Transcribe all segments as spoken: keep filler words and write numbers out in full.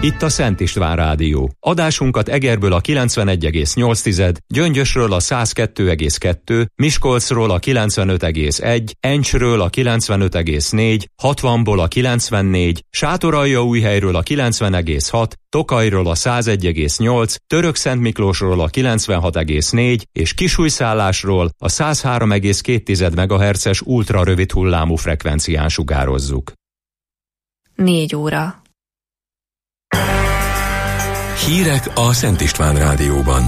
Itt a Szent István Rádió. Adásunkat Egerből a kilencvenegy egész nyolc, Gyöngyösről a száz kettő egész kettő, Miskolcról a kilencvenöt egész egy, Encsről a kilencvenöt egész négy, hatvanból a kilencvennégy, Sátoraljaújhelyről a kilencven egész hat, Tokajról a száz egy egész nyolc, Törökszentmiklósról a kilencvenhat egész négy és Kisújszállásról a száz három egész két megahertzes ultrarövid hullámú frekvencián sugározzuk. Négy óra. Hírek a Szent István Rádióban.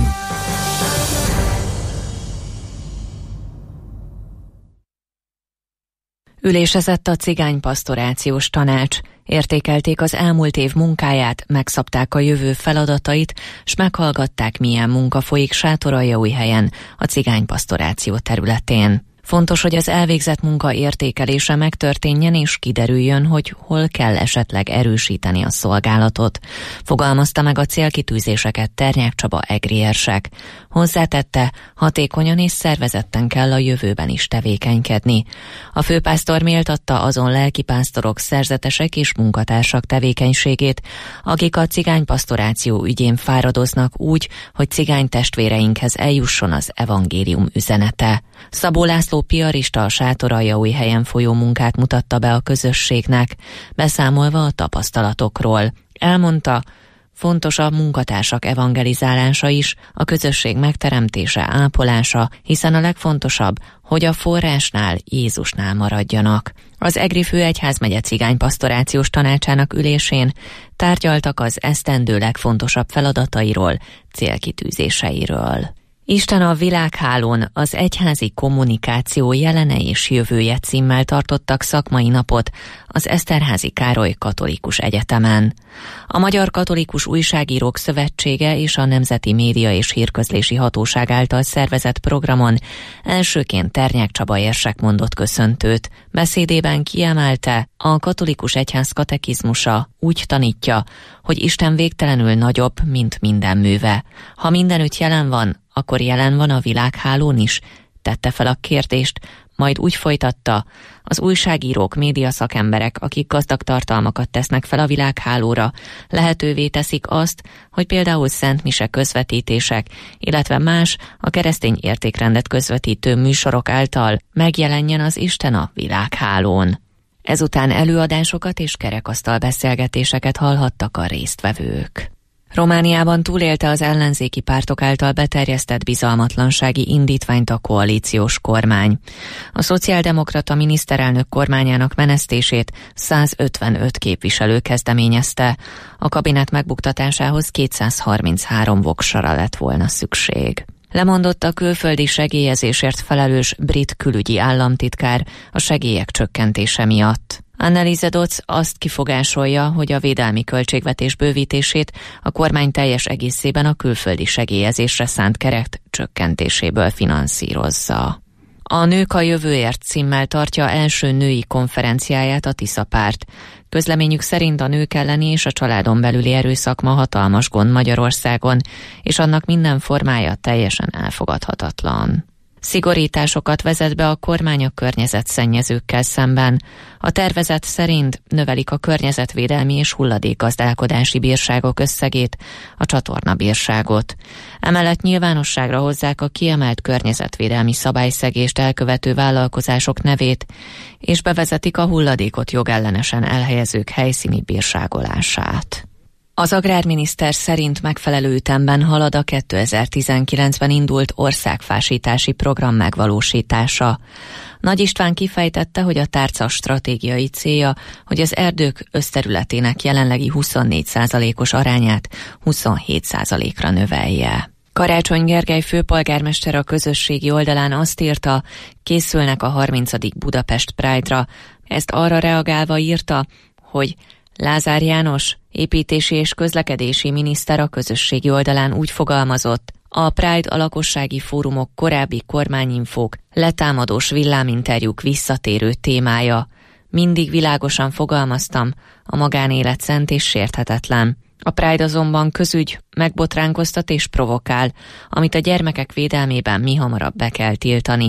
Ülésezett a cigánypasztorációs tanács. Értékelték az elmúlt év munkáját, megszabták a jövő feladatait, s meghallgatták, milyen munka folyik Sátoraljaújhelyen, a cigánypasztoráció területén. Fontos, hogy az elvégzett munka értékelése megtörténjen és kiderüljön, hogy hol kell esetleg erősíteni a szolgálatot. Fogalmazta meg a célkitűzéseket Ternyák Csaba egri érsek. Hozzátette, hatékonyan és szervezetten kell a jövőben is tevékenykedni. A főpásztor méltatta azon lelkipásztorok, szerzetesek és munkatársak tevékenységét, akik a cigánypasztoráció ügyén fáradoznak úgy, hogy cigány testvéreinkhez eljusson az evangélium üzenete. Szabó László piarista a Sátoraljaújhelyen folyó munkát mutatta be a közösségnek, beszámolva a tapasztalatokról. Elmondta, fontos a munkatársak evangelizálása is, a közösség megteremtése, ápolása, hiszen a legfontosabb, hogy a forrásnál, Jézusnál maradjanak. Az Egri Főegyházmegye cigánypasztorációs tanácsának ülésén tárgyaltak az esztendő legfontosabb feladatairól, célkitűzéseiről. Isten a világhálón, az egyházi kommunikáció jelene és jövője címmel tartottak szakmai napot az Eszterházy Károly Katolikus Egyetemen. A Magyar Katolikus Újságírók Szövetsége és a Nemzeti Média és Hírközlési Hatóság által szervezett programon elsőként Ternyák Csaba érsek mondott köszöntőt. Beszédében kiemelte, a katolikus egyház katekizmusa úgy tanítja, hogy Isten végtelenül nagyobb, mint minden műve. Ha mindenütt jelen van, akkor jelen van a világhálón is, tette fel a kérdést, majd úgy folytatta, az újságírók, médiaszakemberek, akik gazdag tartalmakat tesznek fel a világhálóra, lehetővé teszik azt, hogy például szentmise közvetítések, illetve más a keresztény értékrendet közvetítő műsorok által megjelenjen az Isten a világhálón. Ezután előadásokat és kerekasztal beszélgetéseket hallhattak a résztvevők. Romániában túlélte az ellenzéki pártok által beterjesztett bizalmatlansági indítványt a koalíciós kormány. A szociáldemokrata miniszterelnök kormányának menesztését százötvenöt képviselő kezdeményezte. A kabinet megbuktatásához kétszázharminchárom voksra lett volna szükség. Lemondott a külföldi segélyezésért felelős brit külügyi államtitkár a segélyek csökkentése miatt. Anneliese Dodds azt kifogásolja, hogy a védelmi költségvetés bővítését a kormány teljes egészében a külföldi segélyezésre szánt keret csökkentéséből finanszírozza. A Nők a jövőért címmel tartja első női konferenciáját a Tisza párt. Közleményük szerint a nők elleni és a családon belüli erőszak ma hatalmas gond Magyarországon, és annak minden formája teljesen elfogadhatatlan. Szigorításokat vezet be a kormány a környezetszennyezőkkel szemben. A tervezet szerint növelik a környezetvédelmi és hulladékgazdálkodási bírságok összegét, a csatornabírságot. Emellett nyilvánosságra hozzák a kiemelt környezetvédelmi szabályszegést elkövető vállalkozások nevét, és bevezetik a hulladékot jogellenesen elhelyezők helyszíni bírságolását. Az agrárminiszter szerint megfelelő ütemben halad a kétezer-tizenkilencben indult országfásítási program megvalósítása. Nagy István kifejtette, hogy a tárca stratégiai célja, hogy az erdők összterületének jelenlegi huszonnégy százalékos arányát huszonhét százalékra növelje. Karácsony Gergely főpolgármester a közösségi oldalán azt írta, készülnek a harmincadik Budapest Pride-ra. Ezt arra reagálva írta, hogy Lázár János, építési és közlekedési miniszter a közösségi oldalán úgy fogalmazott, a Pride a lakossági fórumok korábbi kormányinfók, letámadós villáminterjúk visszatérő témája. Mindig világosan fogalmaztam, a magánélet szent és sérthetetlen. A Pride azonban közügy, megbotránkoztat és provokál, amit a gyermekek védelmében mihamarabb be kell tiltani.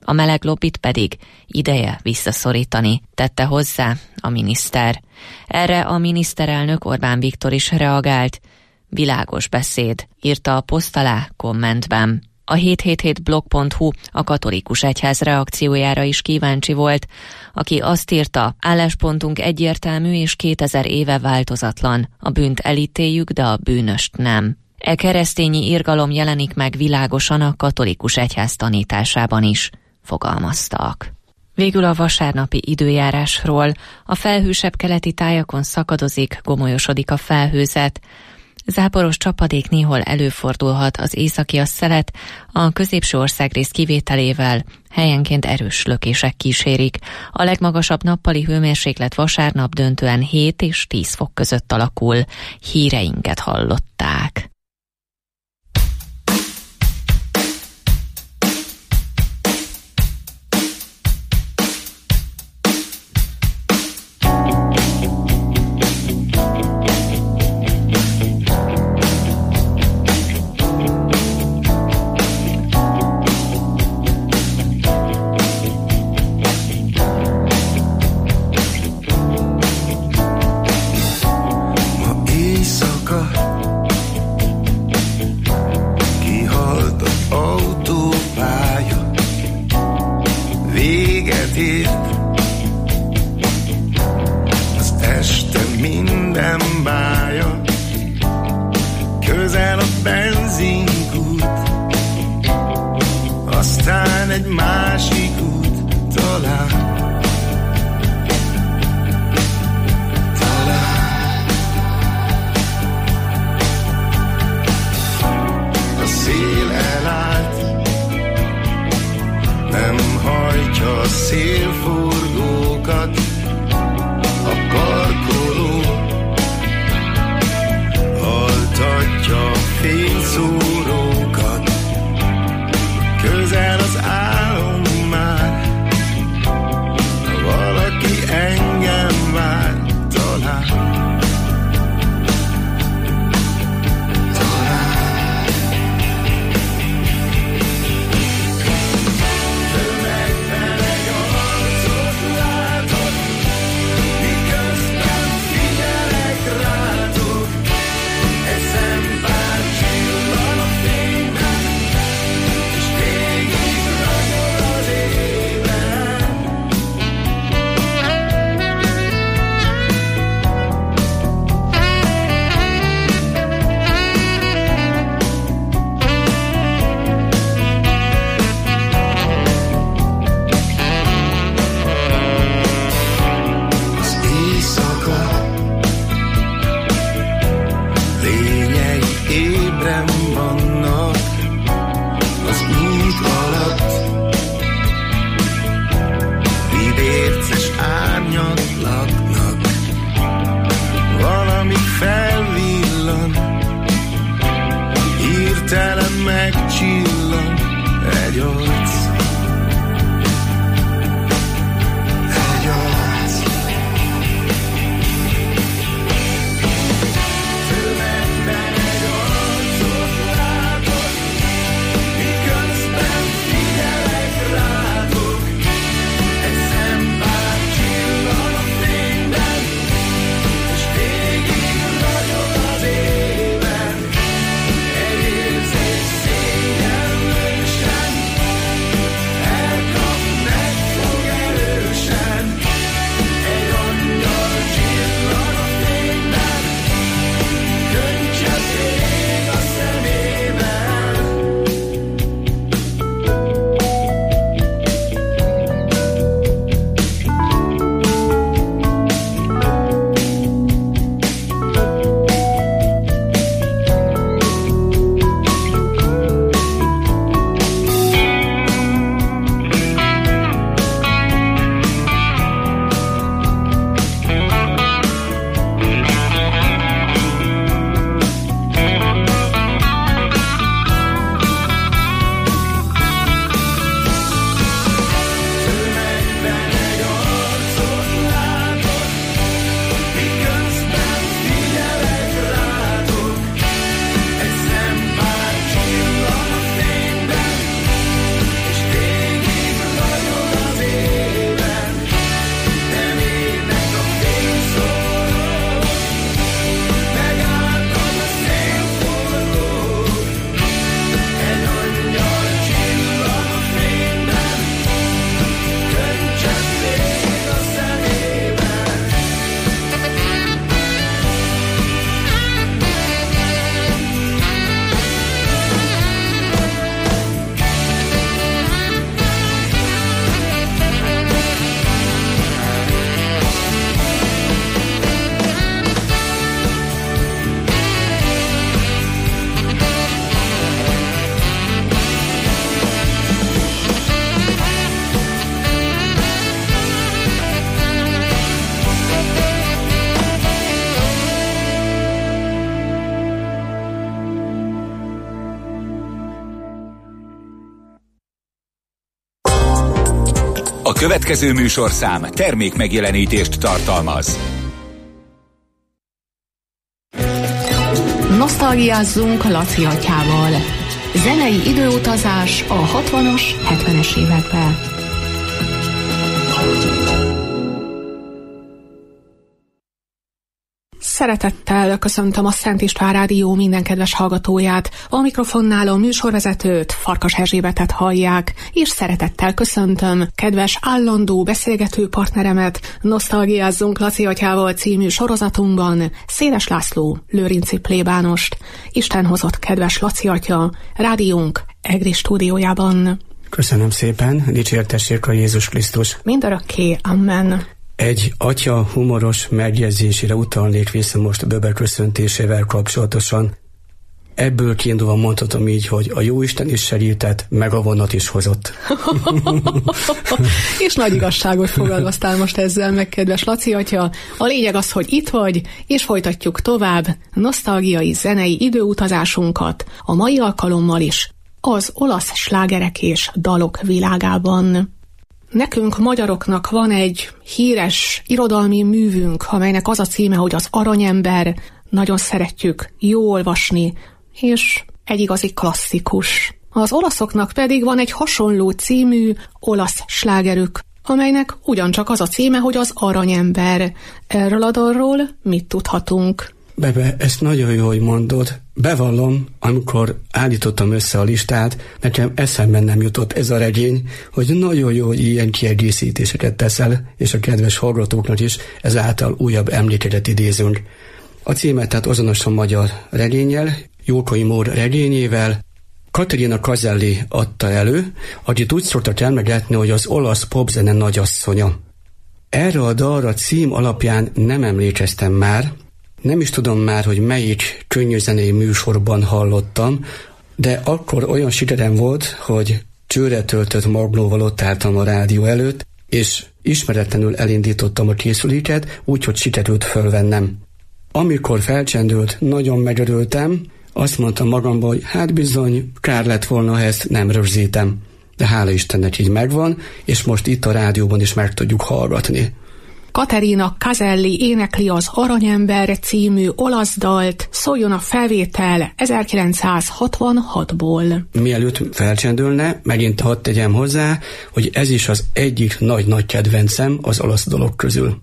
A meleg lobbit pedig ideje visszaszorítani, tette hozzá a miniszter. Erre a miniszterelnök Orbán Viktor is reagált. Világos beszéd, írta a poszt alá kommentben. A hét hét hét blog pont hu a katolikus egyház reakciójára is kíváncsi volt, aki azt írta, álláspontunk egyértelmű és kétezer éve változatlan. A bűnt elítéljük, de a bűnöst nem. E keresztényi irgalom jelenik meg világosan a katolikus egyház tanításában is, fogalmaztak. Végül a vasárnapi időjárásról. A felhősebb keleti tájakon szakadozik, gomolyosodik a felhőzet. Záporos csapadék néhol előfordulhat, az északi a szelet, a középső országrész kivételével helyenként erős lökések kísérik. A legmagasabb nappali hőmérséklet vasárnap döntően hét és tíz fok között alakul. Híreinket hallották. következő műsorszám termék megjelenítést tartalmaz. Nosztalgiázzunk Laci atyával. Zenei időutazás a hatvanas, hetvenes évekbe. Szeretettel köszöntöm a Szent István Rádió minden kedves hallgatóját, a mikrofonnál a műsorvezetőt, Farkas Erzsébetet hallják, és szeretettel köszöntöm kedves állandó beszélgető partneremet Nosztalgiázzunk Laci atyával című sorozatunkban, Széles László lőrinci plébánost. Isten hozott kedves Laci atya, rádiónk Egri stúdiójában. Köszönöm szépen, dicsértessék a Jézus Krisztus. Mindörökké, amen. Egy atya humoros megjegyzésére utalnék vissza most a Böbe köszöntésével kapcsolatosan. Ebből kiindulva mondhatom így, hogy a Jóisten is segített, meg a vonat is hozott. És nagy igazságot fogalmaztál most ezzel meg, kedves Laci atya. A lényeg az, hogy itt vagy, és folytatjuk tovább nosztalgiai zenei időutazásunkat, a mai alkalommal is az olasz slágerek és dalok világában. Nekünk, magyaroknak van egy híres irodalmi művünk, amelynek az a címe, hogy az Aranyember. Nagyon szeretjük jó olvasni, és egy igazi klasszikus. Az olaszoknak pedig van egy hasonló című olasz slágerük, amelynek ugyancsak az a címe, hogy az Aranyember. Erről a dalról mit tudhatunk? Bebe, ezt nagyon jó, hogy mondod. Bevallom, amikor állítottam össze a listát, nekem eszemben nem jutott ez a regény, hogy nagyon jó, hogy ilyen kiegészítéseket teszel, és a kedves hallgatóknak is ezáltal újabb emlékeket idézünk. A címet tehát azonos a magyar regénnyel, Jókai Mór regényével, Katerina Caselli adta elő, akit úgy szoktak elmegetni, hogy az olasz popzene nagyasszonya. Erre a dalra cím alapján nem emlékeztem már, nem is tudom már, hogy melyik könnyűzenei műsorban hallottam, de akkor olyan sikerem volt, hogy csőre töltött magnóval ott álltam a rádió előtt, és ismeretlenül elindítottam a készüléket, úgyhogy sikerült fölvennem. Amikor felcsendült, nagyon megörültem, azt mondtam magamban, hogy hát bizony, kár lett volna, ha ezt nem rögzítem. De hála Istennek így megvan, és most itt a rádióban is meg tudjuk hallgatni. Katerina Caselli énekli az Aranyember című olasz dalt, szóljon a felvétel ezerkilencszázhatvanhatból. Mielőtt felcsendülne, megint hadd tegyem hozzá, hogy ez is az egyik nagy-nagy kedvencem az olasz dalok közül.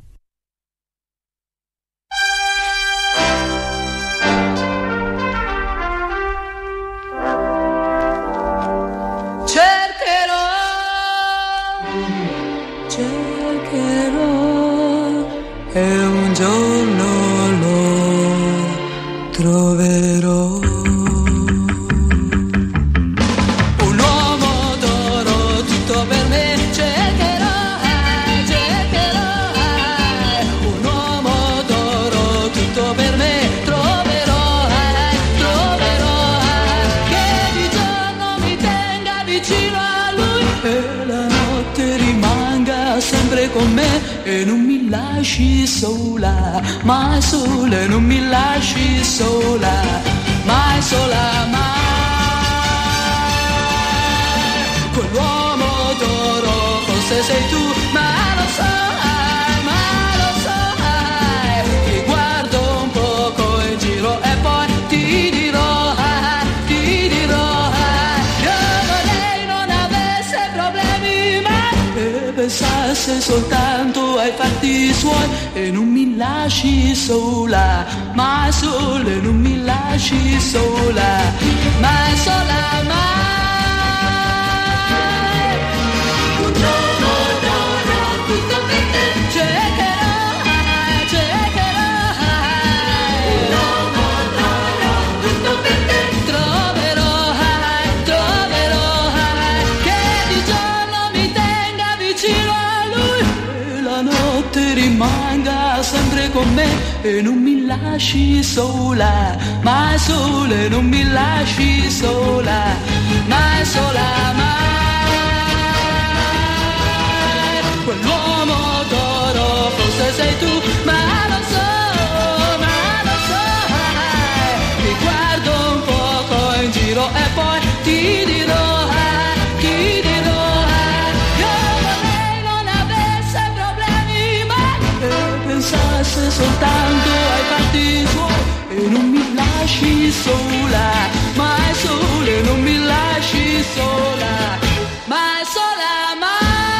E un giorno lo troverò. Un uomo d'oro tutto per me cercherò, cercherò. Un uomo d'oro tutto per me troverò, troverò. Che di giorno mi tenga vicino a lui e la notte rimanga sempre con me e non mi lasci sola, mai sola, non mi lasci sola, mai sola, mai. Quell'uomo d'oro forse sei tu, ma lo sai, ma lo sai. Ti guardo un poco in giro e poi ti dirò, ti dirò. Io vorrei non avesse problemi mai e pensasse soltanto ai fatti suoi e non mi lasci sola, mai sola, e non mi lasci sola, mai sola, mai. Un uomo d'oro tutto per te cercherò, cercherò. Un uomo d'oro tutto per te troverò, troverò. Che di giorno mi tenga vicino a lui e la notte rimanga sempre con me e non mi lasci sola, mai sola, e non mi lasci sola, mai sola, mai. Quell'uomo d'oro forse sei tu, ma lo so, ma lo so. Mi guardo un poco in giro e poi ti dirò, ti dirò. Io vorrei non sola, mai sole, non mi lasci sola, mai sola, mai.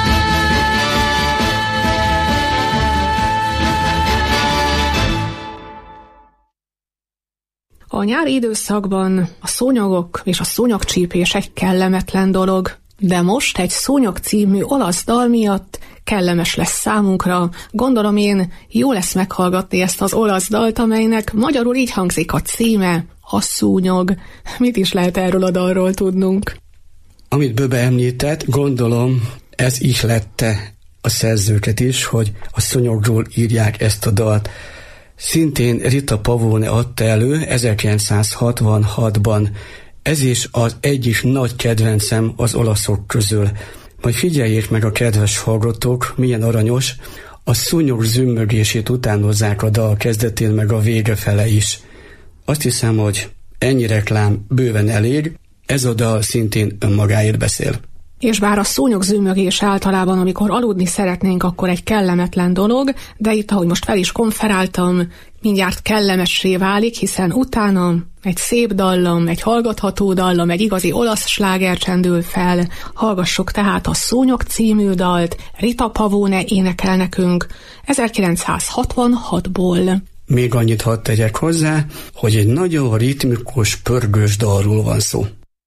A nyári időszakban a szúnyogok és a szúnyogcsípés egy kellemetlen dolog, de most egy Szúnyog című olasz dal miatt kellemes lesz számunkra. Gondolom én, jó lesz meghallgatni ezt az olasz dalt, amelynek magyarul így hangzik a címe, a szúnyog. Mit is lehet erről a dalról tudnunk? Amit Böbe említett, gondolom ez ihlette a szerzőket is, hogy a szúnyogról írják ezt a dalt. Szintén Rita Pavone adta elő ezerkilencszázhatvanhatban. Ez is az egyik nagy kedvencem az olaszok közül. Majd figyeljék meg a kedves hallgatók, milyen aranyos, a szúnyog zümmögését utánozzák a dal kezdetén meg a vége fele is. Azt hiszem, hogy ennyi reklám bőven elég, ez a dal szintén önmagáért beszél. És bár a szúnyog zümmögés általában, amikor aludni szeretnénk, akkor egy kellemetlen dolog, de itt, ahogy most fel is konferáltam, mindjárt kellemessé válik, hiszen utána egy szép dallam, egy hallgatható dallam, egy igazi olasz sláger csendül fel. Hallgassuk tehát a Szúnyog című dalt, Rita Pavone énekel nekünk ezerkilencszázhatvanhatból. Még annyit hadd tegyek hozzá, hogy egy nagyon ritmikus, pörgős dalról van szó.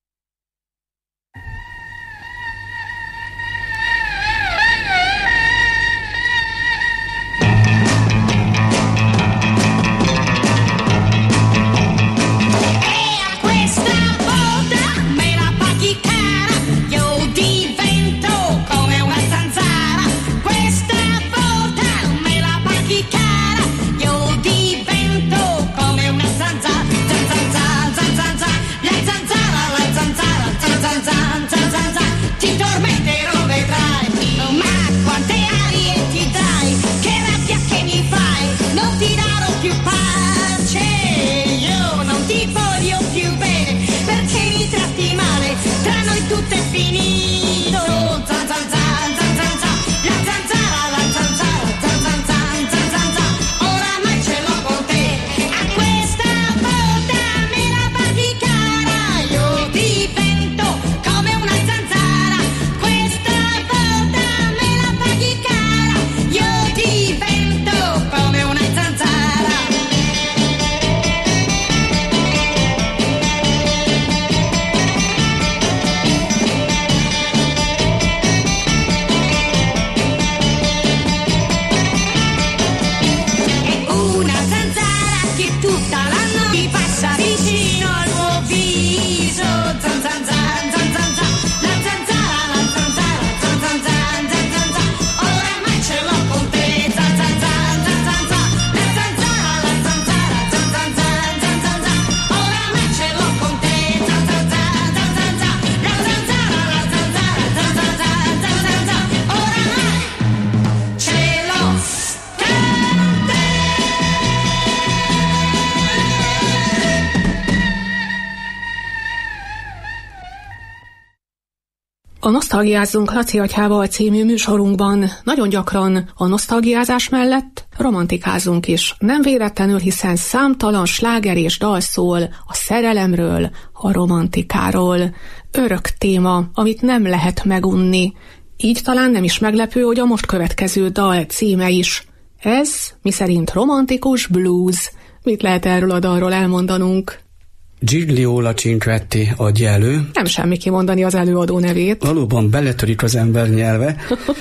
A Nosztalgiázzunk Laci Atyával című műsorunkban nagyon gyakran a nosztalgiázás mellett romantikázunk is. Nem véletlenül, hiszen számtalan sláger és dal szól a szerelemről, a romantikáról. Örök téma, amit nem lehet megunni. Így talán nem is meglepő, hogy a most következő dal címe is. Ez miszerint romantikus blues. Mit lehet erről a dalról elmondanunk? Gigliola Cinquetti adja elő. Nem semmi kimondani az előadó nevét. Valóban beletörik az ember nyelve.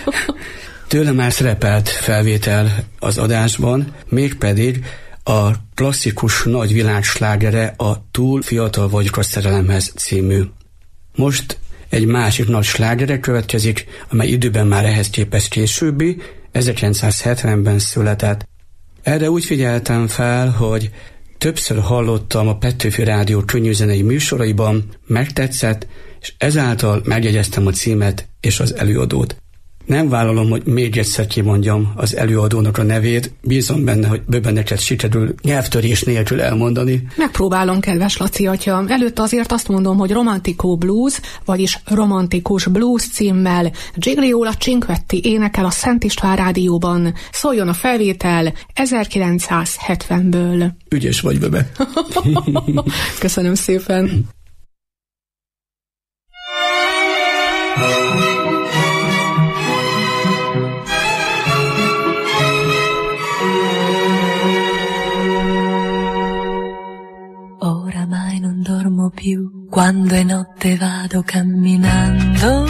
Tőle már szerepelt felvétel az adásban, mégpedig a klasszikus nagy világslágere a Túl fiatal vagyok a szerelemhez című. Most egy másik nagy slágere következik, amely időben már ehhez képest későbbi, ezerkilencszázhetvenben született. Erre úgy figyeltem fel, hogy többször hallottam a Petőfi Rádió könnyűzenei műsoraiban, megtetszett, és ezáltal megjegyeztem a címet és az előadót. Nem vállalom, hogy még egyszer kimondjam az előadónak a nevét, bízom benne, hogy bőven neked sikerül nyelvtörés nélkül elmondani. Megpróbálom, kedves Laci atya. Előtte azért azt mondom, hogy Romantico Blues, vagyis Romantikus Blues címmel Gigliola Cinquetti énekel a Szent István Rádióban. Szóljon a felvétel ezerkilencszázhetvenből. Ügyes vagy, bebe. Köszönöm szépen. Oramai non dormo più, quando è notte vado camminando.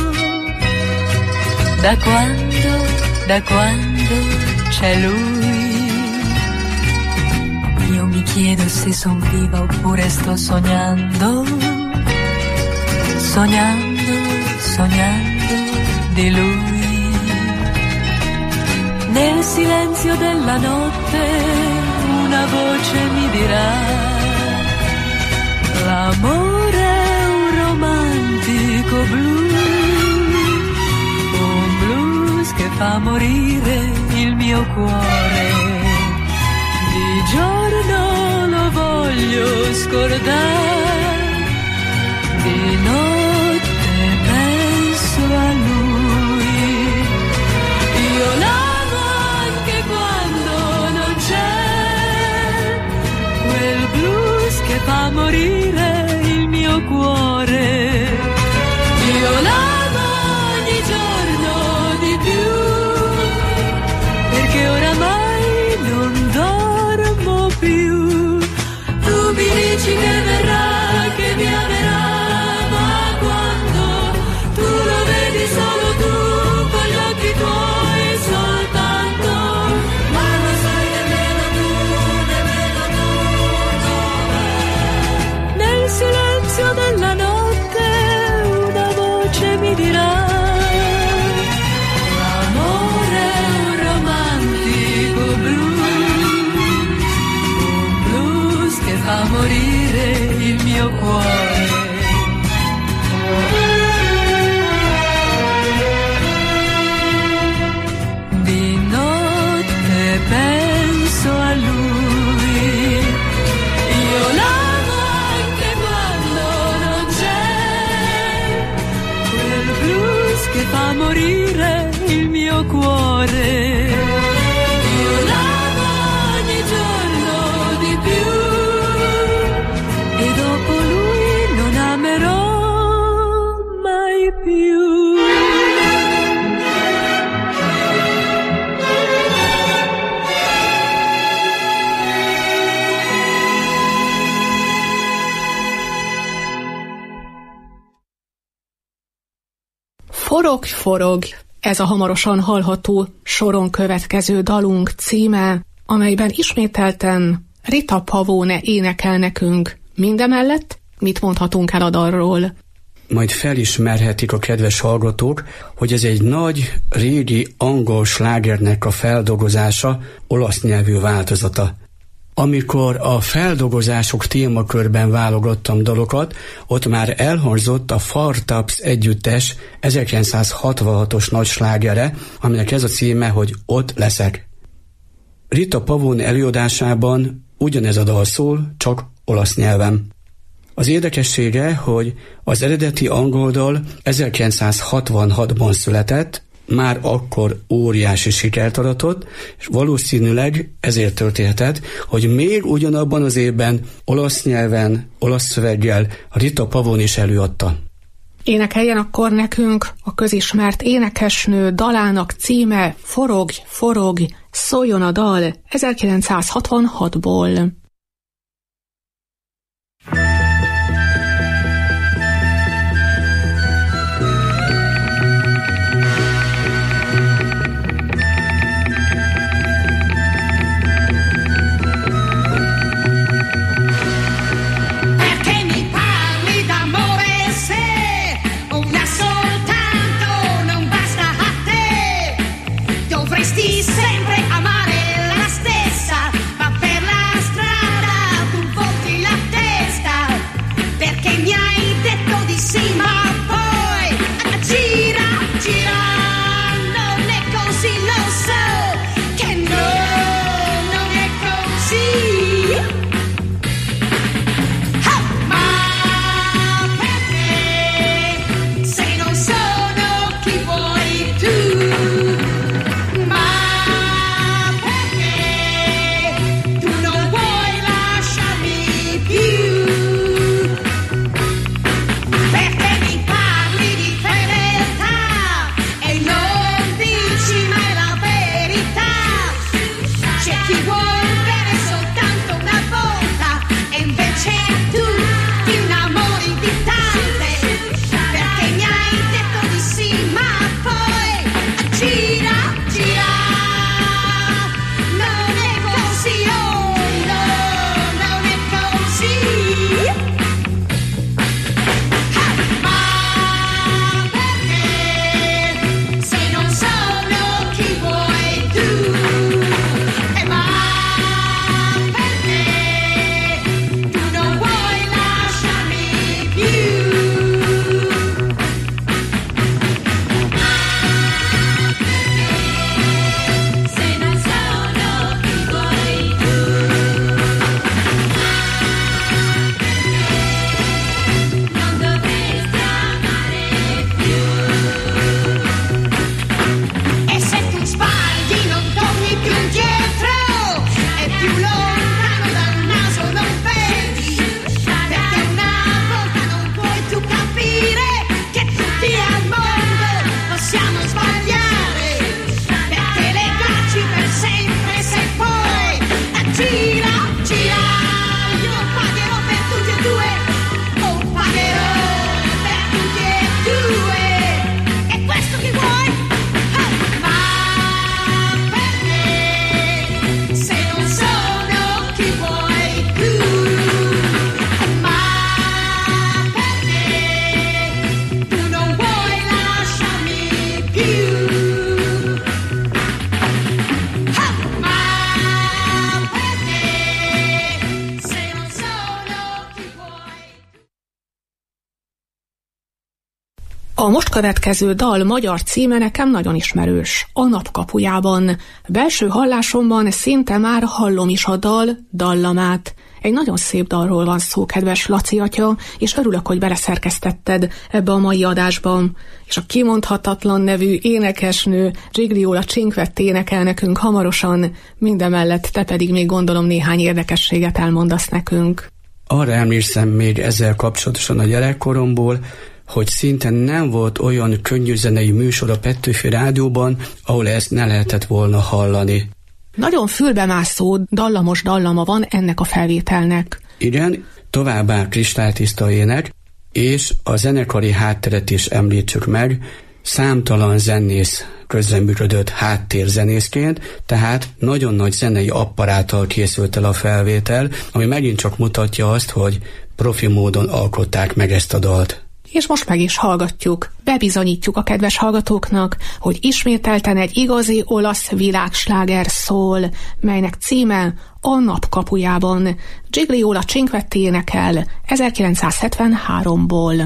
Da quando, da quando c'è lui. Io mi chiedo se son viva oppure sto sognando. Sognando, sognando di lui. Nel silenzio della notte una voce mi dirà: l'amore è un romantico blues, un blues che fa morire il mio cuore. Di giorno lo voglio scordare, di notte penso a lui. Io l'amo anche quando non c'è quel blues che fa morire il mio cuore. Io l'amo ogni giorno di più, perché oramai non dormo più. Tu mi dici che verrà, che mi amerà, ma quando tu lo vedi solo tu, con gli occhi tuoi soltanto, ma lo sai nemmeno tu, nemmeno tu dov'è. Nel silenzio della notte una voce mi dirà: l'amore è un romantico blues, un blues che fa morire il mio cuore. Di notte penso a lui, io l'amo anche quando non c'è quel blues che fa morire il mio cuore. Io l'amo ogni giorno di più, e dopo lui non amerò mai più. Forog, forog, ez a hamarosan hallható soron következő dalunk címe, amelyben ismételten Rita Pavone énekel nekünk. Mindemellett mit mondhatunk el a dalról? Majd felismerhetik a kedves hallgatók, hogy ez egy nagy, régi angol slágernek a feldolgozása, olasz nyelvű változata. Amikor a feldolgozások témakörben válogattam dalokat, ott már elhangzott a Four Tops együttes ezerkilencszázhatvanhatos nagy slágere, aminek ez a címe, hogy Ott leszek. Rita Pavone előadásában ugyanez a dal szól, csak olasz nyelven. Az érdekessége, hogy az eredeti angol dal ezerkilencszázhatvanhatban született, már akkor óriási sikert aratott, és valószínűleg ezért történhetett, hogy még ugyanabban az évben olasz nyelven, olasz szöveggel Rita Pavone is előadta. Énekeljen akkor nekünk a közismert énekesnő dalának címe Forog, forog, szóljon a dal ezerkilencszázhatvanhatból. Sempre amare la stessa, ma per la strada A most következő dal magyar címe nekem nagyon ismerős. A napkapujában. Belső hallásomban szinte már hallom is a dal dallamát. Egy nagyon szép dalról van szó, kedves Laci atya, és örülök, hogy beleszerkesztetted ebbe a mai adásban. És a kimondhatatlan nevű énekesnő Gigliola Cinquetti énekel nekünk hamarosan, mindemellett te pedig még gondolom néhány érdekességet elmondasz nekünk. Arra emlékszem még ezzel kapcsolatosan a gyerekkoromból, hogy szinte nem volt olyan könnyűzenei műsor a Petőfi Rádióban, ahol ezt ne lehetett volna hallani. Nagyon fülbemászó, dallamos dallama van ennek a felvételnek. Igen, továbbá kristálytiszta ének, és a zenekari hátteret is említsük meg, számtalan zenész közreműködött háttérzenészként, tehát nagyon nagy zenei apparáttal készült el a felvétel, ami megint csak mutatja azt, hogy profi módon alkották meg ezt a dalt. És most meg is hallgatjuk. Bebizonyítjuk a kedves hallgatóknak, hogy ismételten egy igazi olasz világsláger szól, melynek címe A napkapujában. Gigliola Cinquetti énekel ezerkilencszázhetvenháromból.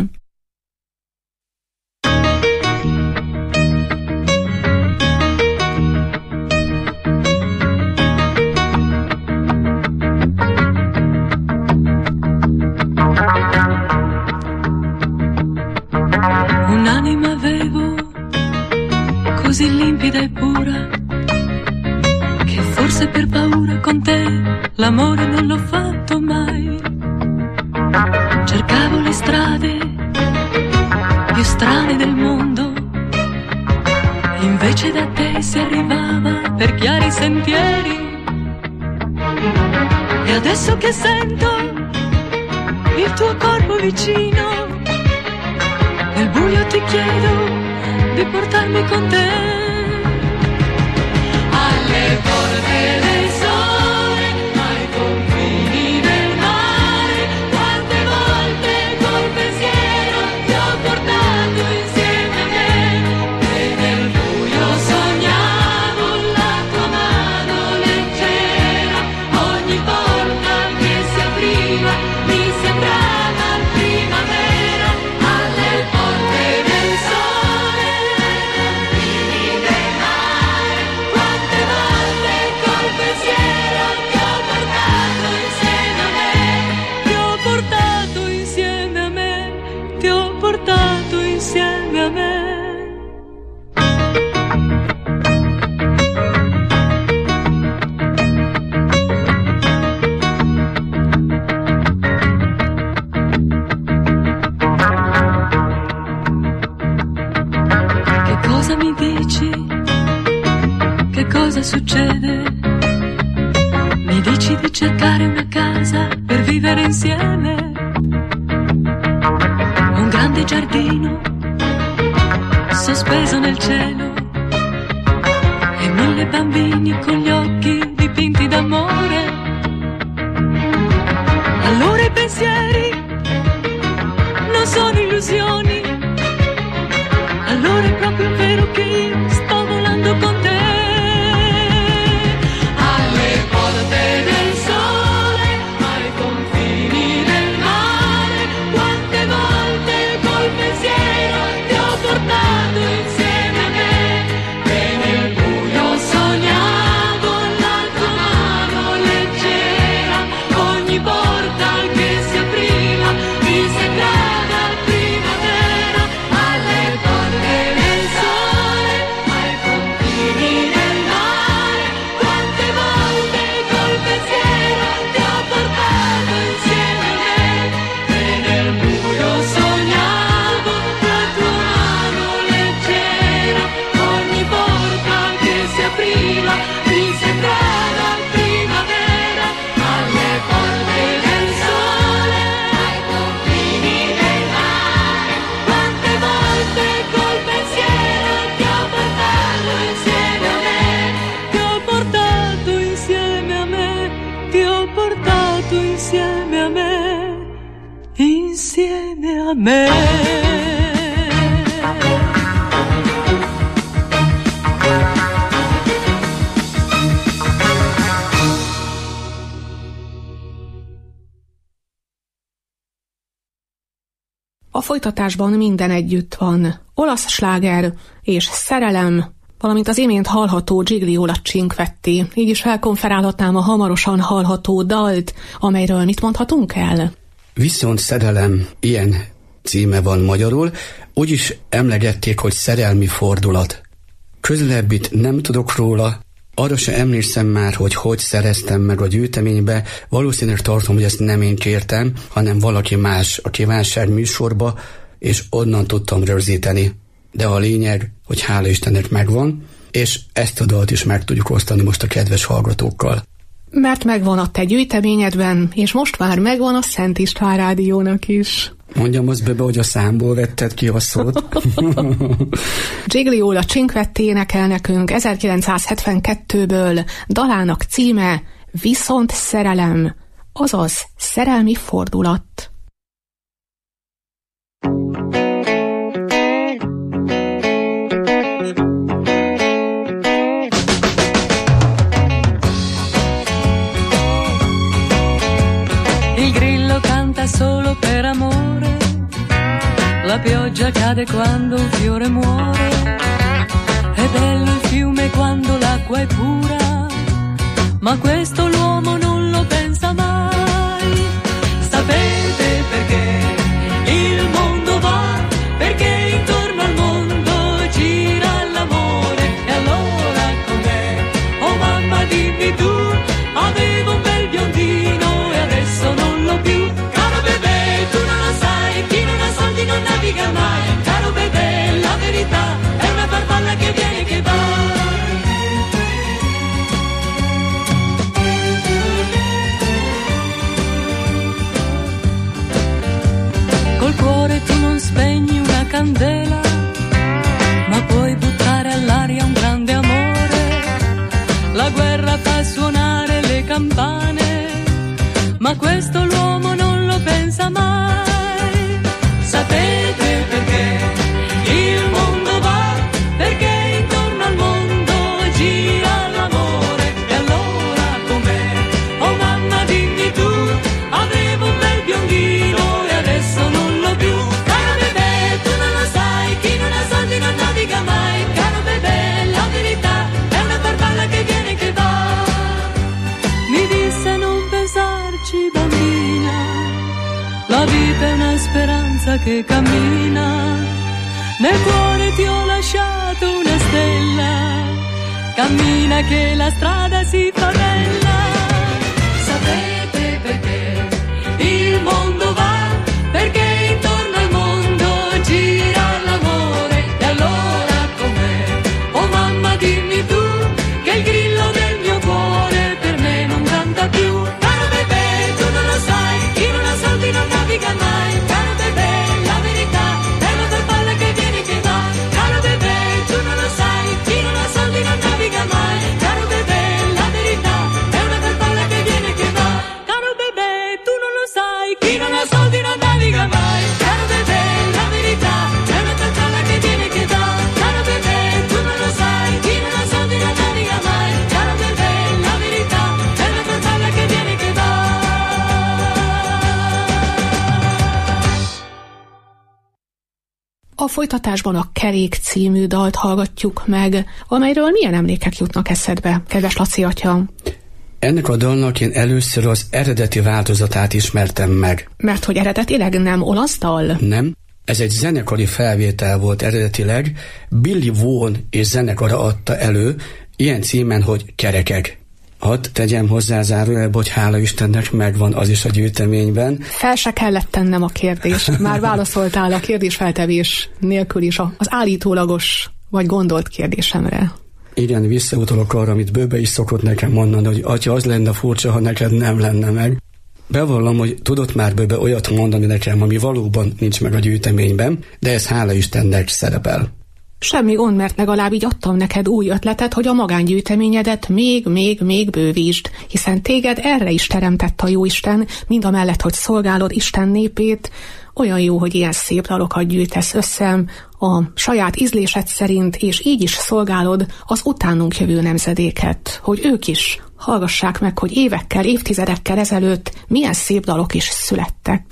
Un'anima avevo così limpida e pura che forse per paura con te l'amore non l'ho fatto mai. Cercavo le strade più strane del mondo, invece da te si arrivava per chiari sentieri. E adesso che sento il tuo corpo vicino, nel buio ti chiedo di portarmi con te alle porte del sole, ai confini del mare. Quante volte col pensiero ti ho portato insieme a me, e nel buio sognavo la tua mano leggera. Ogni porta che si apriva mi sembrava primavera. Alle porte del sole, ai confini del mare. Quante volte col pensiero ti ho portato insieme a me, ti ho portato insieme a me, ti ho portato insieme a me. Che cosa mi dici? Che cosa succede? Mi dici di cercare una casa per vivere insieme, un grande giardino sospeso nel cielo e mille bambini con gli occhi dipinti d'amore. Allora i pensieri non sono illusioni, allora è proprio vero che io sto volando con te. Alle porte del sole, ai confini del mare. Quante volte col pensiero ti ho portato insieme a me, e nel buio sognavo la tua mano leggera. Ogni porta che si apriva mi sembrava primavera. Alle porte del sole, ai confini del mare. Quante volte col pensiero ti ho portato insieme a me, e nel buio sognavo la tua mano leggera. Ogni porta che si apriva mi sembrava primavera. Alle porte del sole, ai confini del mare. Quante volte col pensiero ti ho portato insieme a me, ti ho portato insieme a me, ti ho portato insieme a me, insieme a me. A folytatásban minden együtt van. Olasz sláger és szerelem, valamint az imént hallható Gigliola Cinquetti. Így is felkonferálhatnám a hamarosan hallható dalt, amelyről mit mondhatunk el? Viszont szerelem, ilyen címe van magyarul, úgy is emlegették, hogy szerelmi fordulat. Közelebbit nem tudok róla, arra se emlékszem már, hogy hogy szereztem meg a gyűjteménybe, valószínűleg tartom, hogy ezt nem én kértem, hanem valaki más a kívánság műsorba, és onnan tudtam rögzíteni. De a lényeg, hogy hála Istennek megvan, és ezt a dalt is meg tudjuk osztani most a kedves hallgatókkal. Mert megvan a te gyűjteményedben, és most már megvan a Szent István Rádiónak is. Mondjam azt be, hogy a számból vetted ki a szót. Gigliola Cinquetti énekel nekünk ezerkilencszázhetvenkettőből, dalának címe Viszont szerelem, azaz szerelmi fordulat. Il grillo canta solo per amore, la pioggia cade quando un fiore muore, è bello il fiume quando l'acqua è pura, ma questo l'uomo non lo pensa mai. Sapete perché il mondo va? Perché intorno al mondo gira l'amore. E allora com'è? Oh mamma dimmi tu, avevo un bel biondino e adesso non l'ho più. Caro bebè, tu non lo sai, chi non ha soldi non naviga mai. Caro bebè, la verità è una farfalla che viene e che va. Col cuore tu non spegni una candela, ma puoi buttare all'aria un grande amore. La guerra fa suonare le campane, ma questo l'uomo non lo pensa mai. Sapete perché il mondo va? Perché intorno al mondo gira l'amore. E allora com'è? Oh mamma dimmi tu, avevo un bel biondino e adesso non l'ho più. Caro bebè, tu non lo sai, chi non ha soldi non naviga mai. Caro bebè, la verità è una farfalla che viene e che va. Mi disse non pensarci bambina, la vita è una speranza che cammina. Nel cuore ti ho lasciato una stella, cammina che la strada si fa bella. Sapete perché il mondo va? Perché intorno al mondo gira l'amore. E allora com'è? Oh mamma dimmi tu, che il grillo del mio cuore per me non canta più. Caro bebè, tu non lo sai, chi non ha soldi non naviga mai. Caro bebè, la verità è una farfalla che viene e che va. Caro bebè, tu non lo sai, chi non ha soldi non naviga mai. Caro bebè, la verità è una farfalla che viene e che va. Caro bebè, tu non lo sai, chi non ha soldi non naviga mai. Caro bebè, la verità è una farfalla che viene e che va. Caro bebè, tu non lo sai, chi non ha soldi non naviga mai. Caro bebè, la verità è una farfalla che viene e che va. A folytatásban a Kerék című dalt hallgatjuk meg, amelyről milyen emlékek jutnak eszedbe, kedves Laci atya? Ennek a dalnak én először az eredeti változatát ismertem meg. Mert hogy eredetileg nem olasz dal? Nem, ez egy zenekari felvétel volt eredetileg, Billy Vaughan és zenekara adta elő, ilyen címen, hogy Kerekek. Hadd tegyem hozzá zárójelbe, hogy hála Istennek megvan az is a gyűjteményben. Fel se kellett tennem a kérdést. Már válaszoltál a kérdésfeltevés nélkül is az állítólagos vagy gondolt kérdésemre. Igen, visszautalok arra, amit Böbe is szokott nekem mondani, hogy atya, az lenne furcsa, ha neked nem lenne meg. Bevallom, hogy tudott már Böbe olyat mondani nekem, ami valóban nincs meg a gyűjteményben, de ez hála Istennek szerepel. Semmi gond, mert legalább így adtam neked új ötletet, hogy a magángyűjteményedet még, még, még bővítsd, hiszen téged erre is teremtett a Jóisten, mind a mellett, hogy szolgálod Isten népét. Olyan jó, hogy ilyen szép dalokat gyűjtesz össze a saját ízlésed szerint, és így is szolgálod az utánunk jövő nemzedéket, hogy ők is hallgassák meg, hogy évekkel, évtizedekkel ezelőtt milyen szép dalok is születtek.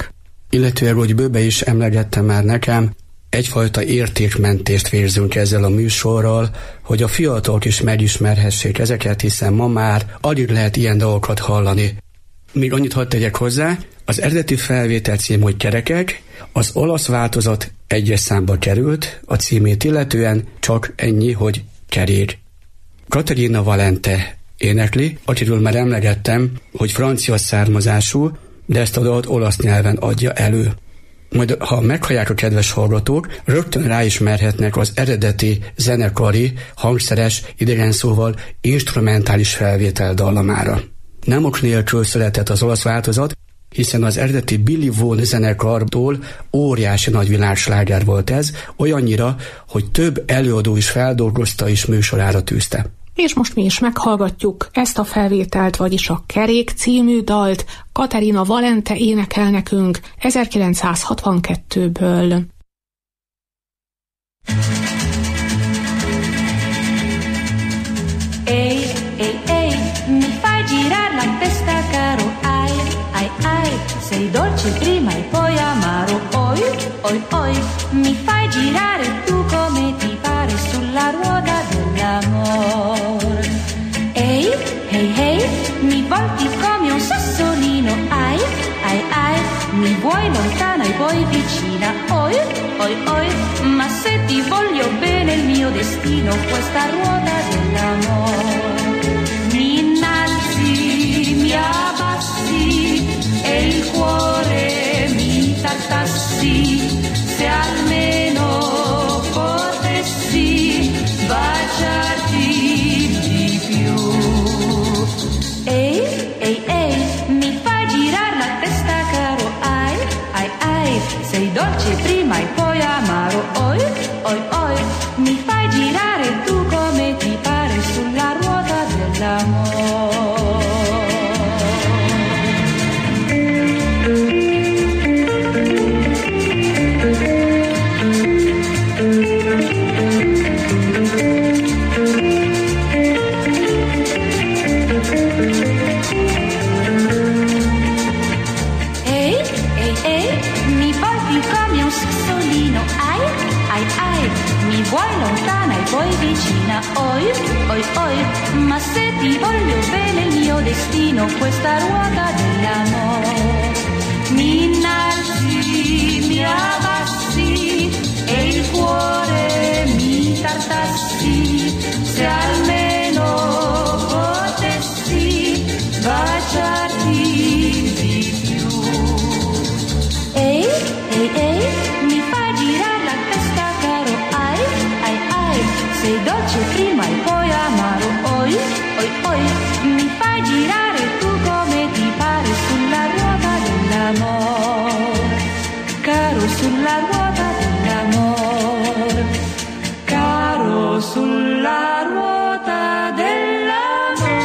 Illetőleg, hogy Böbe is emlegette már nekem, egyfajta értékmentést vérzünk ezzel a műsorral, hogy a fiatalok is megismerhessék ezeket, hiszen ma már alig lehet ilyen dolgokat hallani. Még annyit hadd tegyek hozzá, az eredeti felvétel cím, hogy Kerekek, az olasz változat egyes számba került, a címét illetően csak ennyi, hogy Kerék. Caterina Valente énekli, akiről már emlegettem, hogy francia származású, de ezt a dalt olasz nyelven adja elő. Majd ha meghallják a kedves hallgatók, rögtön ráismerhetnek az eredeti zenekari, hangszeres, idegen szóval instrumentális felvétel dallamára. Nem ok nélkül született az olasz változat, hiszen az eredeti Billy Vaughan zenekartól óriási nagy világsláger volt ez, olyannyira, hogy több előadó is feldolgozta és műsorára tűzte. És most mi is meghallgatjuk ezt a felvételt, vagyis a Kerék című dalt. Caterina Valente énekel nekünk ezerkilencszázhatvankettőből. Ehi, ehi, ehi, mi fai girar la testa caro, ai, ai, ai, sei dolce prima e poi amaro, oi, oi, oi, mi fai girare tu come ti pare sulla ruota dell'amor. Ehi, ehi, ehi, mi volti come un sassolino, ai, ai, ai, mi vuoi lontana e poi vicina, oi, oi, oi, ma se ti voglio bene il mio destino, questa ruota dell'amor. Mi innalzi, mi abbassi e il cuore mi tartassi, se almeno potessi baciarti di più. Ehi, ehi, ehi, mi fai girar la testa caro, ai, ai, ai, sei dolce prima e poi amaro, oi, oi, oi, mi fai girare tu come ti pare sulla ruota dell'amor. Ehi, ehi, ehi, mi volti come un sassolino, ai, ai, ai, mi vuoi lontana e poi vicina, oi, oi, oi, ma se ti voglio bene il mio destino, questa ruota dell'amor. Mi innalzi, mi abbassi e il cuore mi tartassi, se almeno potessi baciarti di più. Ehi, ehi, ehi, mi fai girar la testa caro, ai, ai, ai, sei dolce prima e poi amaro, oi, oi, oi, mi fai girare tu come ti pare sulla ruota dell'amor, caro sulla ruota dell'amor, caro sulla ruota dell'amor.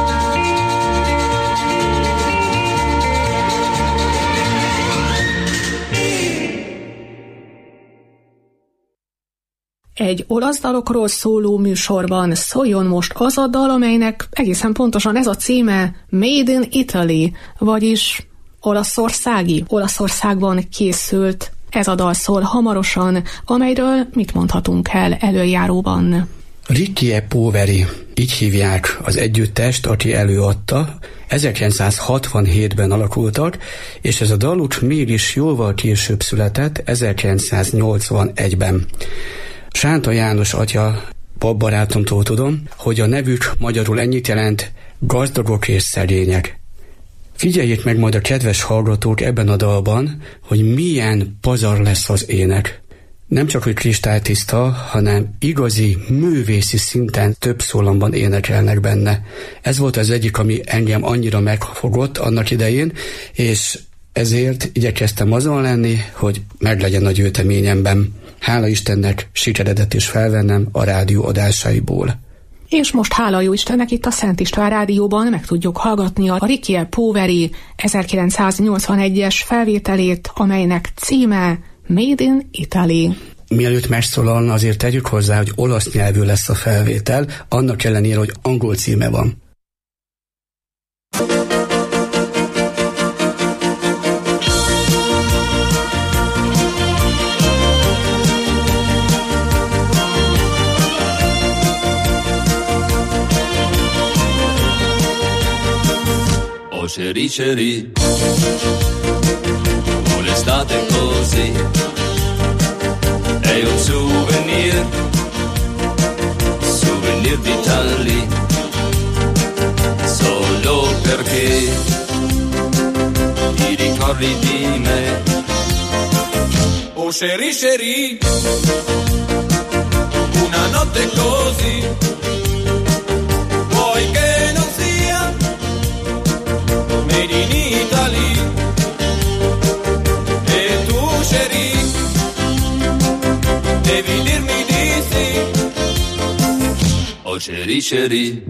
Egy olasz dalokról szóló műsorban szóljon most az a dal, amelynek egészen pontosan ez a címe, Made in Italy, vagyis olaszországi, Olaszországban készült. Ez a dal szól hamarosan, amelyről mit mondhatunk el előjáróban. Ricchi e Poveri, így hívják az együttest, aki előadta, ezerkilencszázhatvanhétben alakultak, és ez a daluk mégis jóval később született, ezerkilencszáznyolcvanegyben. Sánta János atya, babbarátomtól tudom, hogy a nevük magyarul ennyit jelent, gazdagok és szegények. Figyeljék meg majd a kedves hallgatók ebben a dalban, hogy milyen pazar lesz az ének. Nem csak, hogy kristálytiszta, hanem igazi, művészi szinten több szólamban énekelnek benne. Ez volt az egyik, ami engem annyira megfogott annak idején, és ezért igyekeztem azon lenni, hogy meglegyen a gyűjteményemben. Hála Istennek sikeredett is felvennem a rádió adásaiból. És most hála jó Istennek itt a Szent István Rádióban meg tudjuk hallgatni a Ricchi e Poveri ezerkilencszáznyolcvanegyes felvételét, amelynek címe Made in Italy. Mielőtt megszólalna, azért tegyük hozzá, hogy olasz nyelvű lesz a felvétel, annak ellenére, hogy angol címe van. chérie, chérie, oh l'estate è così, è un souvenir, souvenir d'Italie, solo perché ti ricordi di me. Oh chérie, chérie, una notte così, vuoi che non sia made in Italy? E tu chérie, devi dirmi di sì. Oh chérie, chérie,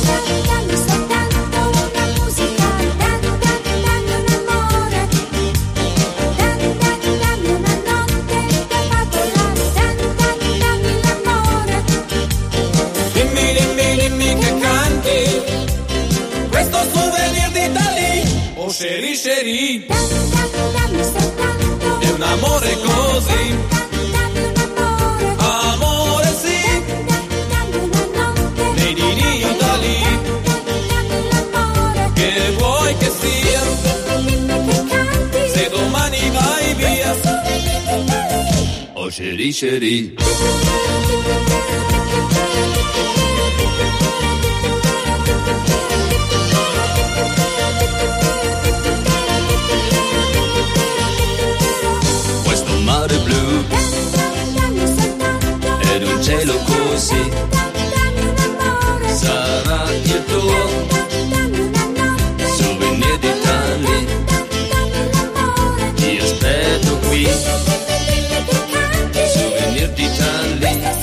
chérie, chérie, è un amore così, amore sì, made in Italy, che vuoi che sia, se domani vai via. oh chérie, chérie, mare blu ed un cielo così sarà il tuo souvenir d'Italia, ti aspetto qui, souvenir d'Italia.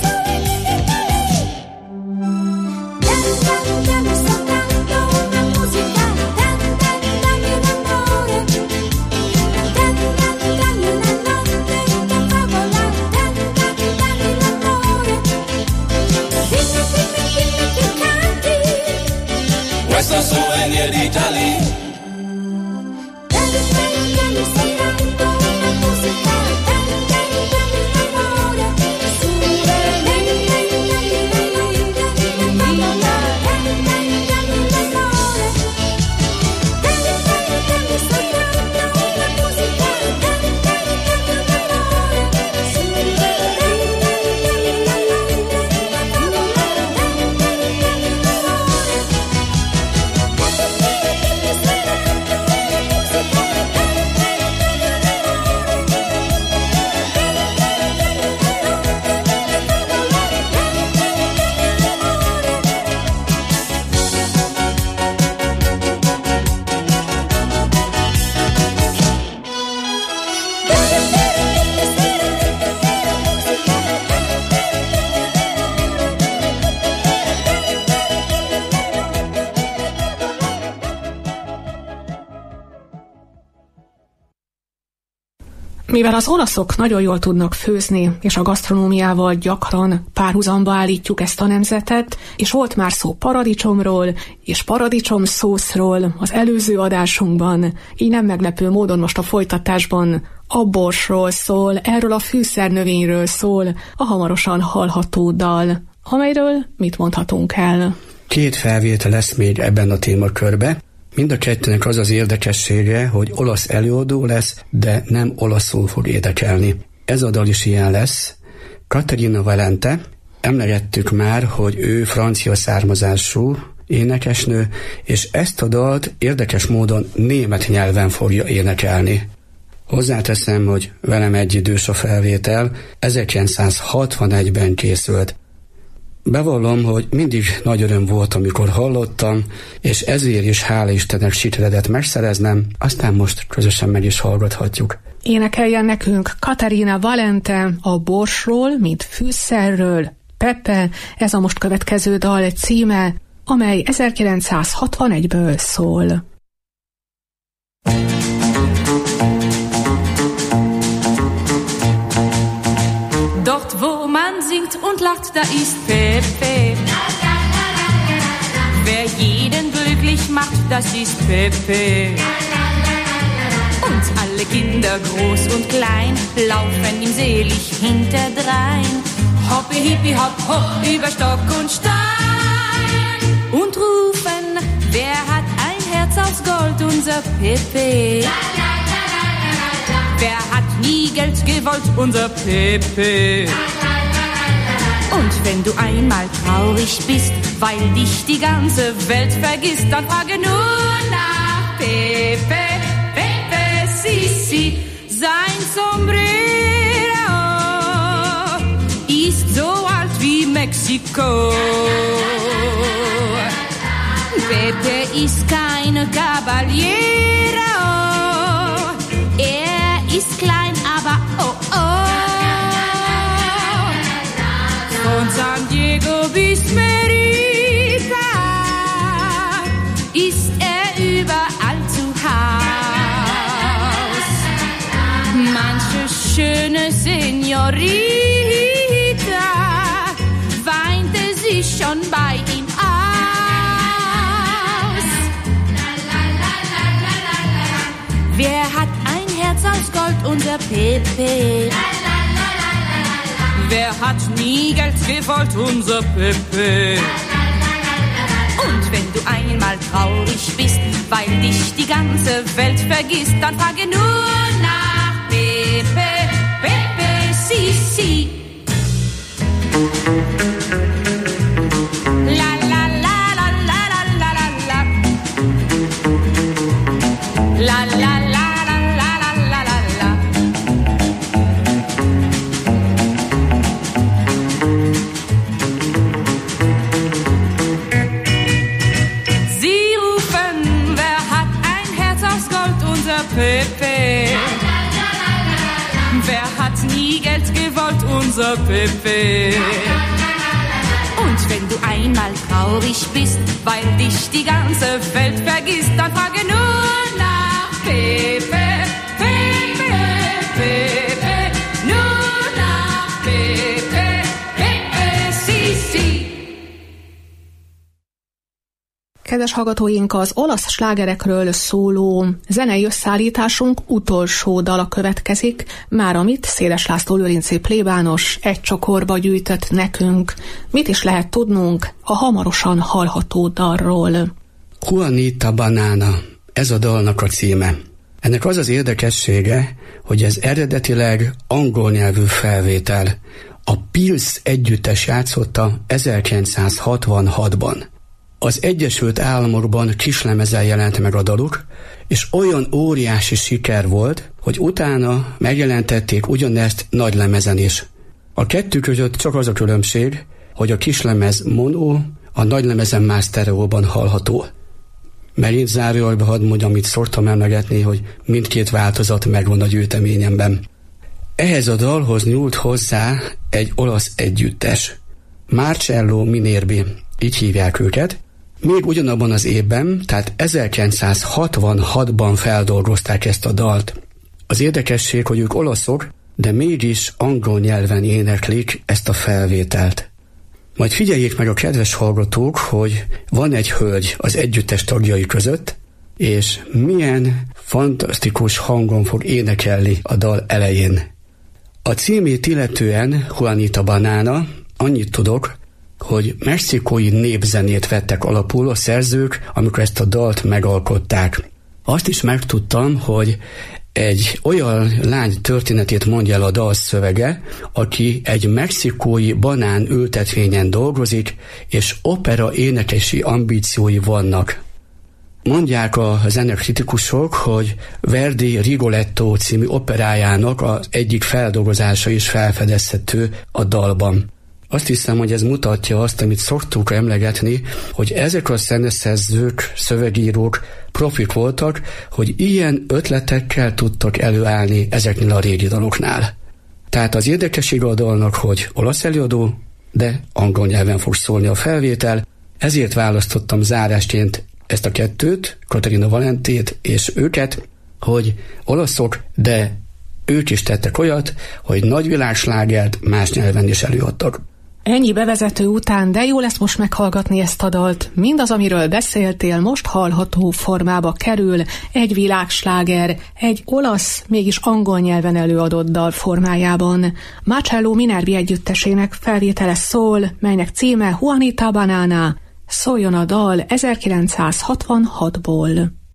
Questo souvenir d'Italia. Mivel az olaszok nagyon jól tudnak főzni, és a gasztronómiával gyakran párhuzamba állítjuk ezt a nemzetet, és volt már szó paradicsomról és paradicsom szószról az előző adásunkban, így nem meglepő módon most a folytatásban a borsról szól, erről a fűszernövényről szól a hamarosan hallható dal, amelyről mit mondhatunk el? Két felvétel lesz még ebben a témakörben. Mind a kettőnek az az érdekessége, hogy olasz előadó lesz, de nem olaszul fog énekelni. Ez a dal is ilyen lesz. Caterina Valente, emlegettük már, hogy ő francia származású énekesnő, és ezt a dalt érdekes módon német nyelven fogja énekelni. Hozzáteszem, hogy velem egyidős a felvétel, ezerkilencszázhatvanegyben készült. Bevallom, hogy mindig nagy öröm volt, amikor hallottam, és ezért is hála Istennek sikeredett megszereznem, aztán most közösen meg is hallgathatjuk. Énekeljen nekünk Caterina Valente a borsról, mint fűszerről, Pepe, ez a most következő dal címe, amely ezerkilencszázhatvanegyből szól. Dort, wo man singt und lacht, da ist Pepe. Wer jeden glücklich macht, das ist Pepe. Und alle Kinder, groß und klein, laufen ihm selig hinterdrein. Hoppi, hippi, hopp, hopp, über Stock und Stein. Und rufen, wer hat ein Herz Herz aus Gold, unser Pepe. Wer hat nie Geld gewollt, unser Pepe. Und wenn du einmal traurig bist, weil dich die ganze Welt vergisst, dann frage nur nach Pepe, Pepe, si, si. Sein Sombrero ist so alt wie Mexiko. Pepe ist kein Caballero. Er ist klein, aber oh oh. Von San Diego bis Merida ist er überall zu Haus. Manche schöne Senorita weinte sich schon bei ihm aus. Wer hat ein Herz aus Gold, unser Pepe? Wer hat nie Geld gewollt, unser Pepe? Und wenn du einmal traurig bist, weil dich die ganze Welt vergisst, dann frage nur nach Pepe, Pepe, si, si. La la la la la la la la la. La la la la la la la la la. Sie rufen, wer hat ein Herz aus Gold, unser Pepe. Wer hat nie Geld gewollt, unser Pepe. Und wenn du einmal traurig bist, weil dich die ganze Welt vergisst, dann frage nur nach Pepe, Pepe, Pepe, nur nach Pepe, Pepe, si, si. Kedves hallgatóink, az olasz slágerekről szóló zenei összeállításunk utolsó dala következik, már amit Széles László lőrincé plébános egy csokorba gyűjtött nekünk. Mit is lehet tudnunk a hamarosan hallható dalról? Juanita Banana, ez a dalnak a címe. Ennek az az érdekessége, hogy ez eredetileg angol nyelvű felvétel. A Pils együttes játszotta ezerkilencszázhatvanhatban. Az Egyesült Államokban kislemezen jelent meg a daluk, és olyan óriási siker volt, hogy utána megjelentették ugyanezt nagylemezen is. A kettő között csak az a különbség, hogy a kislemez mono, a nagylemezen már sztereóban hallható. Megint zárójelbe hadd mondjam, amit szoktam emlegetni, hogy mindkét változat megvan a gyűjteményemben. Ehhez a dalhoz nyúlt hozzá egy olasz együttes. Marcello Minervi, így hívják őket. Még ugyanabban az évben, tehát ezerkilencszázhatvanhatban feldolgozták ezt a dalt. Az érdekesség, hogy ők olaszok, de mégis angol nyelven éneklik ezt a felvételt. Majd figyeljék meg a kedves hallgatók, hogy van egy hölgy az együttes tagjai között, és milyen fantasztikus hangon fog énekelni a dal elején. A címét illetően Juanita Banana, annyit tudok, hogy mexikói népzenét vettek alapul a szerzők, amikor ezt a dalt megalkották. Azt is megtudtam, hogy egy olyan lány történetét mondja el a dal szövege, aki egy mexikói banán ültetvényen dolgozik, és opera énekesi ambíciói vannak. Mondják a zenekritikusok, hogy Verdi Rigoletto című operájának az egyik feldolgozása is felfedezhető a dalban. Azt hiszem, hogy ez mutatja azt, amit szoktuk emlegetni, hogy ezek a zeneszerzők, szövegírók profik voltak, hogy ilyen ötletekkel tudtak előállni ezeknél a régi daloknál. Tehát az érdekesség a dalnak, hogy olasz előadó, de angol nyelven fog szólni a felvétel, ezért választottam zárásként ezt a kettőt, Katarina Valentét és őket, hogy olaszok, de ők is tettek olyat, hogy nagyvilágslágert más nyelven is előadtak. Ennyi bevezető után, de jó lesz most meghallgatni ezt a dalt. Mindaz, amiről beszéltél, most hallható formába kerül, egy világsláger, egy olasz, mégis angol nyelven előadott dal formájában. Marcello Minervi együttesének felvétele szól, melynek címe Juanita Banana. Szóljon a dal ezerkilencszázhatvanhatból.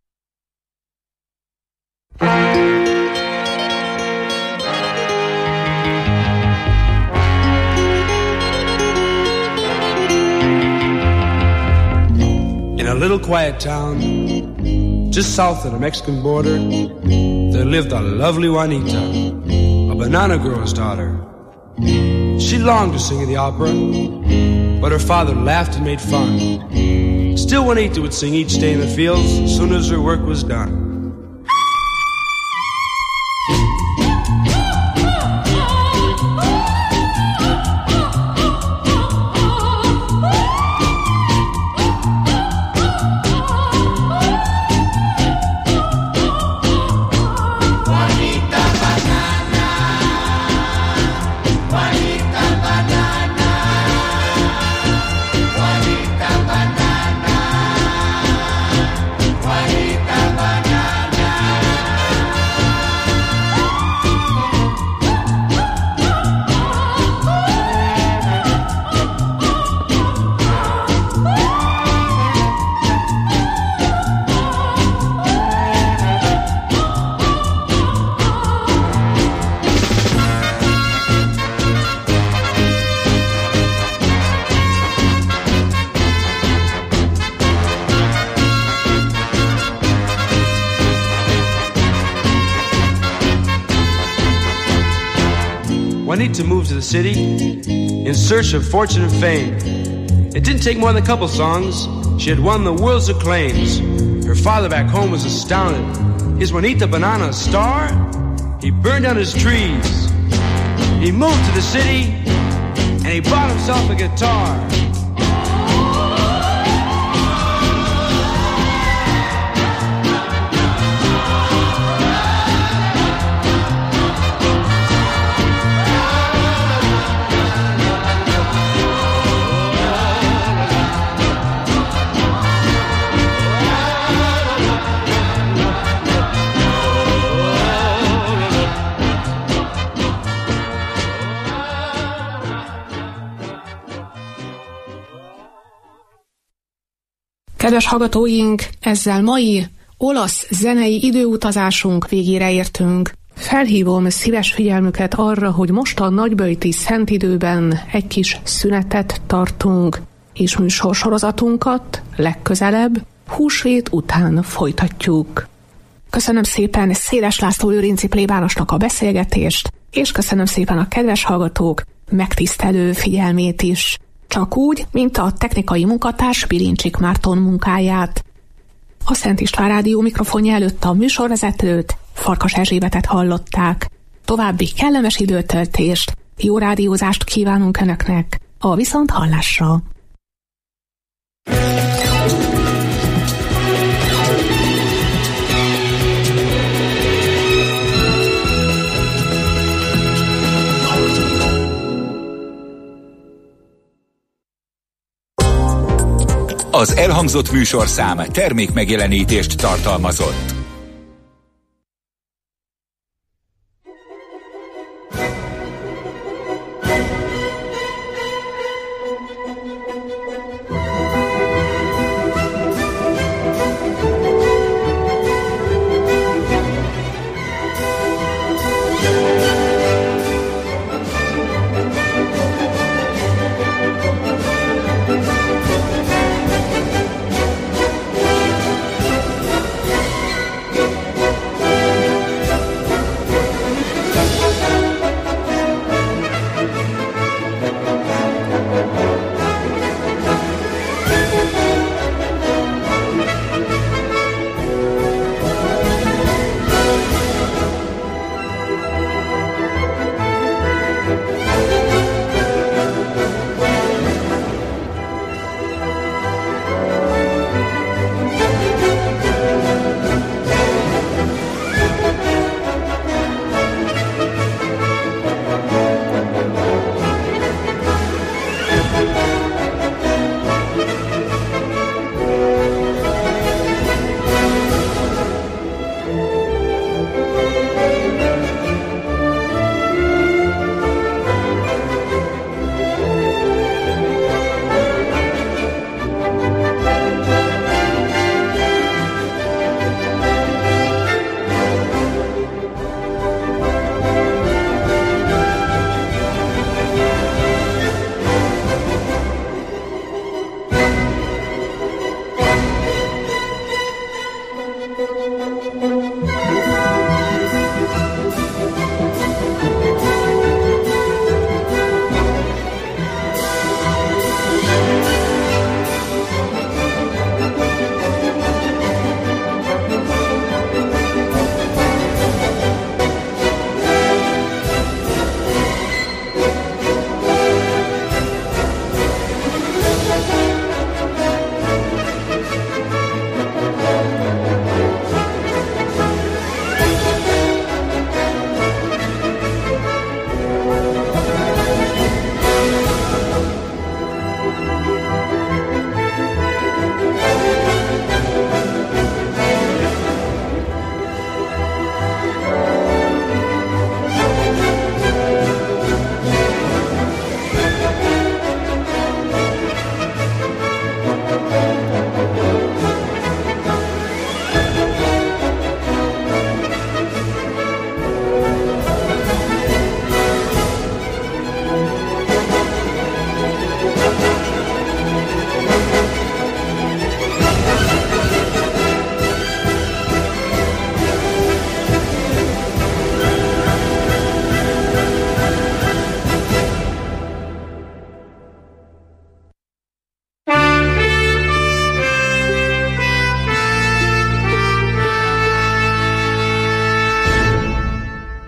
In a little quiet town, just south of the Mexican border, there lived a lovely Juanita, a banana grower's daughter. She longed to sing in the opera, but her father laughed and made fun. Still, Juanita would sing each day in the fields as soon as her work was done. Juanita moved to the city in search of fortune and fame. It didn't take more than a couple songs. She had won the world's acclaims. Her father back home was astounded. Is Juanita Banana a star? He burned down his trees. He moved to the city and he bought himself a guitar. Kedves hallgatóink, ezzel mai olasz zenei időutazásunk végére értünk. Felhívom szíves figyelmüket arra, hogy most a nagyböjti szentidőben egy kis szünetet tartunk, és műsorsorozatunkat legközelebb húsvét után folytatjuk. Köszönöm szépen Széles László Lőrinci plébánosnak a beszélgetést, és köszönöm szépen a kedves hallgatók megtisztelő figyelmét is. Csak úgy, mint a technikai munkatárs Bilincsik Márton munkáját. A Szent István Rádió mikrofonja előtt a műsorvezetőt, Farkas Erzsébetet hallották. További kellemes időtöltést, jó rádiózást kívánunk Önöknek, a viszonthallásra. Az elhangzott műsorszám termék megjelenítést tartalmazott.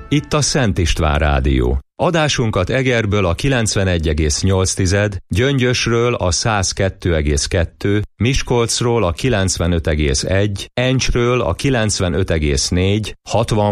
Itt a Szent István Rádió. Adásunkat Egerből a kilencvenegy egész nyolc, Gyöngyösről a száz kettő egész kettő, Miskolcról a kilencvenöt egész egy, Encsről a kilencvenöt egész négy, hatvan